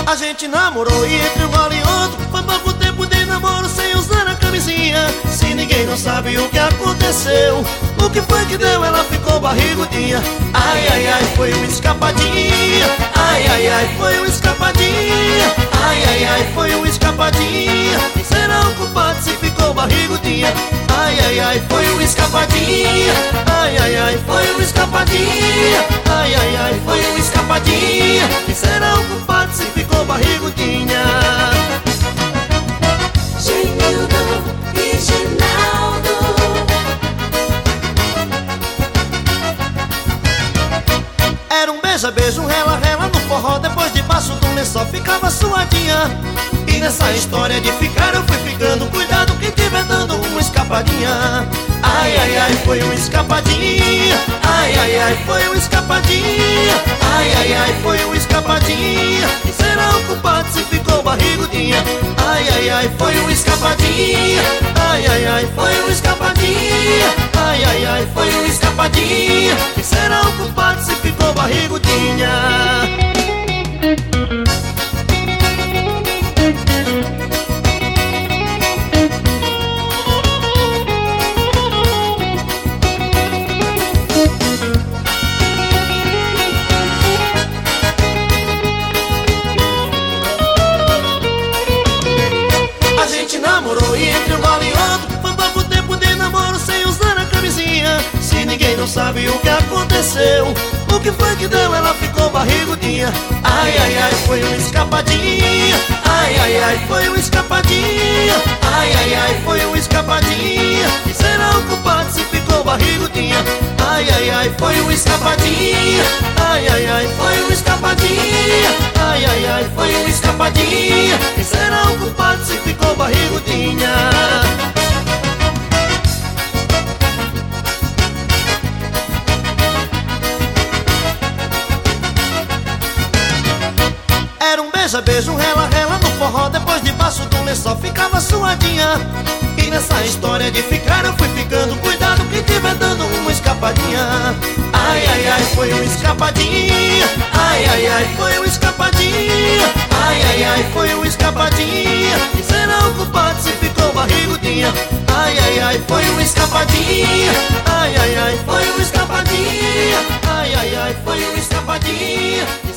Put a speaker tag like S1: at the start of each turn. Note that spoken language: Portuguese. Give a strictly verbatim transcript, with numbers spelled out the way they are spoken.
S1: A gente namorou e entre um gole e outro foi pouco tempo de namoro sem usar a camisinha. Se ninguém não sabe o que aconteceu, o que foi que deu, ela ficou barrigudinha. Ai, ai, ai, foi uma escapadinha. Ai, ai, ai, foi uma escapadinha. Ai, ai, ai, foi uma escapadinha. Quem será o culpado se ficou barrigudinha? Ai, ai, ai, foi uma escapadinha. Ai, ai, ai, foi uma escapadinha. Ai, ai, ai, foi uma escapadinha. Quem será o culpado se ficou barrigudinha?
S2: Genildo e Ginaldo.
S1: Era um beija-beijo, um rela-rela no forró. Depois debaixo do lençol ficava suadinha. E nessa história de ficar eu fui ficando. Cuidado quem tiver dando uma escapadinha. Ai, ai, ai, foi uma escapadinha. Ai, ai, ai, foi uma escapadinha. Ai, ai, ai, foi uma escapadinha. Quem será o culpado se ficou barrigudinha? Ai, ai, ai, foi uma escapadinha. Ai, ai, ai, foi uma escapadinha. Ai, ai, ai, foi uma escapadinha. Quem será o culpado se ficou barrigudinha? Namorou e entre um gole e outro foi pouco tempo de namoro sem usar a camisinha. Se ninguém não sabe o que aconteceu, o que foi que deu, ela ficou barrigudinha. Ai, ai, ai, foi uma escapadinha. Ai, ai, ai, foi uma escapadinha. Ai, ai, ai, foi uma escapadinha. Quem será o culpado se ficou barrigudinha? Ai, ai, ai, foi uma escapadinha. Ai, ai, ai, foi uma escapadinha. Ai, ai, ai, foi uma escapadinha. Quem será o culpado se ficou barrigudinha? Era um beija-beijo, um rela-rela no forró. Depois debaixo do lençol ficava suadinha. E nessa história de ficar eu fui ficando. Cuidado quem tiver dando uma escapadinha. Ai, ai, ai, foi uma escapadinha. Ai, ai, ai, foi uma escapadinha. Ai, ai, ai, foi uma escapadinha. Quem será o culpado se ficou barrigudinha? Ai, ai, ai, foi uma escapadinha. Ai, ai, ai, foi uma escapadinha. Ai, ai, ai, foi uma escapadinha.